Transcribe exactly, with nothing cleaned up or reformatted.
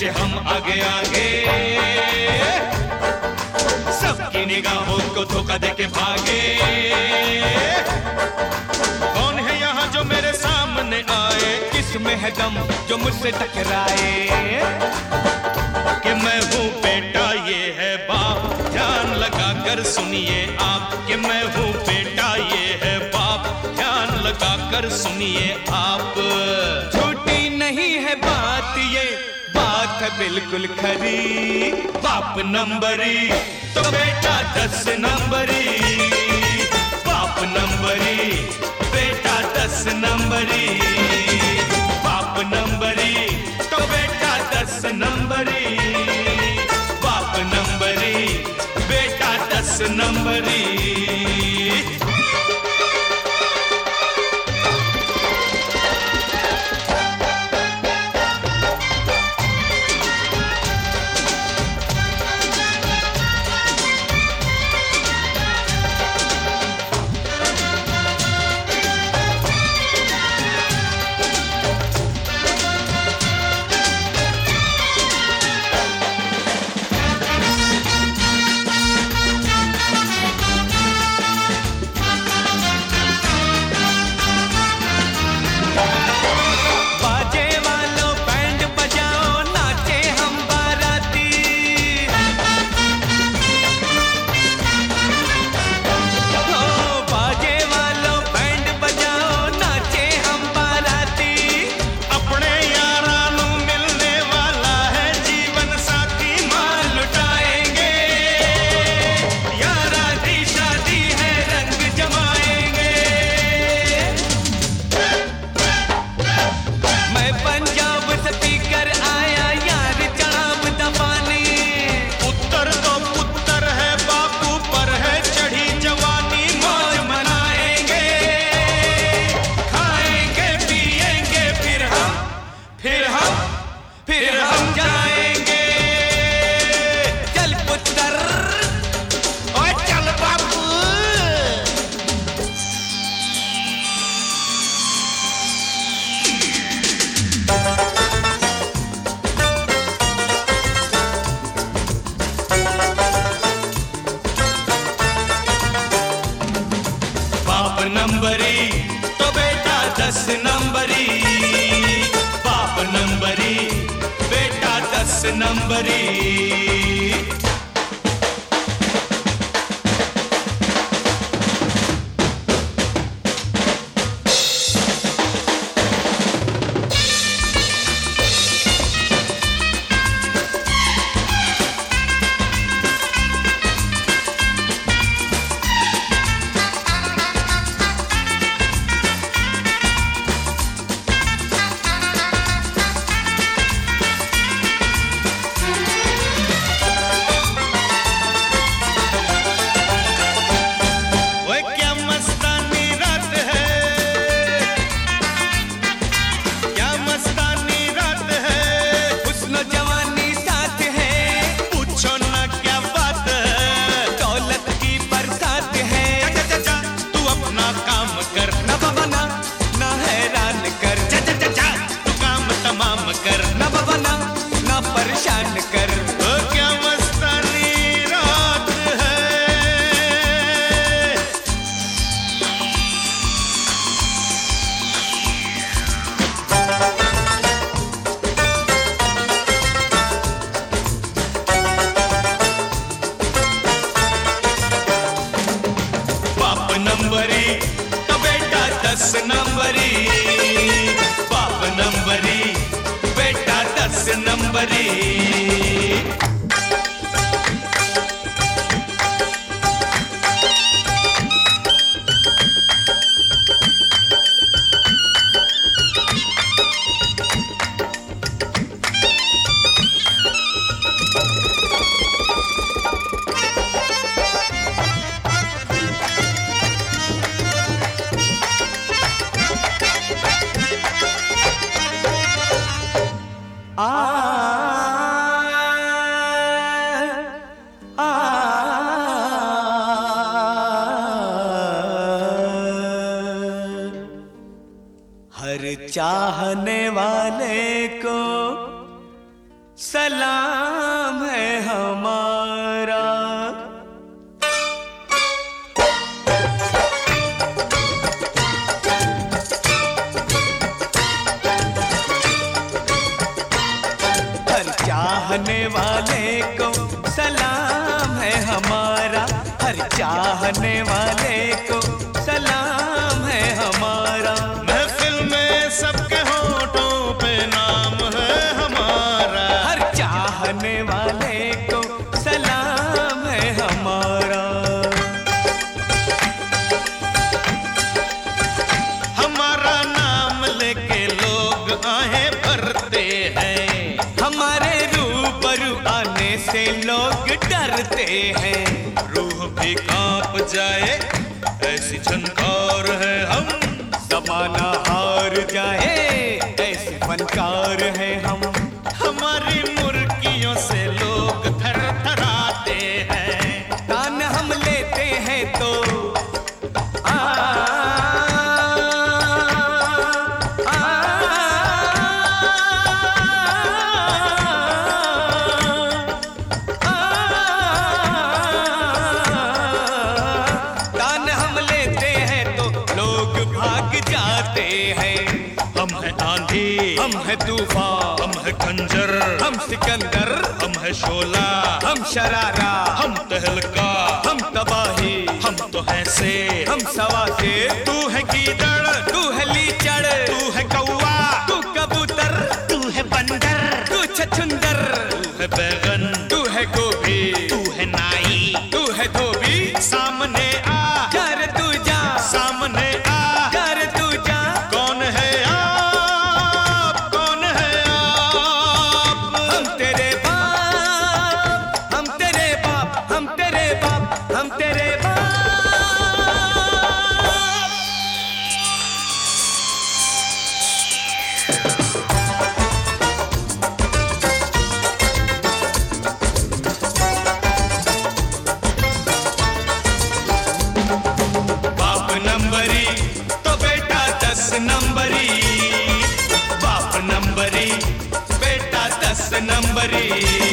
जैसे हम आगे आगे, सबकी निगाहों को धोखा देके भागे। कौन है यहाँ जो मेरे सामने आए, किसमें है दम जो मुझसे टकराए। कि मैं हूँ बेटा ये है बाप, ध्यान लगा कर सुनिए आप। कि मैं हूँ बेटा ये है बाप, ध्यान लगा कर सुनिए आप। झूठी नहीं है बात ये, बात है बिल्कुल खरी। बाप नंबरी तो बेटा दस नंबरी, बाप नंबरी बेटा दस नंबरी, बाप नंबरी तो बेटा दस नंबरी, बाप नंबरी बेटा दस नंबरी। नंबरी तो बेटा दस नंबरी, बाप नंबरी बेटा दस नंबरी। नंबरी तो बेटा दस नंबरी, बाप नंबरी बेटा दस नंबरी। आ, आ, हर चाहने वाले को सलाम है हमारा। हर चाहने वाले को सलाम है हमारा, हर चाहने वाले को सलाम है हमारा। महफिल में सबके होठों पे नाम है हमारा, हर चाहने वाले को सलाम है हमारा। हमारा नाम लेके लोग आहें भरते हैं, हमारे रूबरू आने से लोग डरते हैं। रूह भी कांप जाए ऐसी झनकार है हम, ज़माना हार जाए ऐसे फनकार है हम। हमारी मुर्गियों से लोग थर थराते हैं, तान हम लेते हैं तो आ, आ, तान हम लेते हैं तो लोग भाग जाते हैं। हम है आंधी, हम है तूफान, हम है खंजर, हम सिकंदर, हम है शोला, हम शरारा, हम तहलका, हम तबाही, हम तो हैं से, हम सवा से। तू है गीदड़, तू है लीचड़, तू है कौवा, तू कबूतर, तू है बंदर, तू छछुंदर, तू है बैगन, तू है गोभी, तू है नाई, तू है धोबी। सामने आ कर तू जा, सामने आ कर तू जा। कौन है आप, कौन है आप? हम तेरे बाप, हम तेरे बाप, हम तेरे बाप, हम तेरे बाप। बाप नंबरी तो बेटा दस नंबरी, बाप नंबरी बेटा दस नंबरी।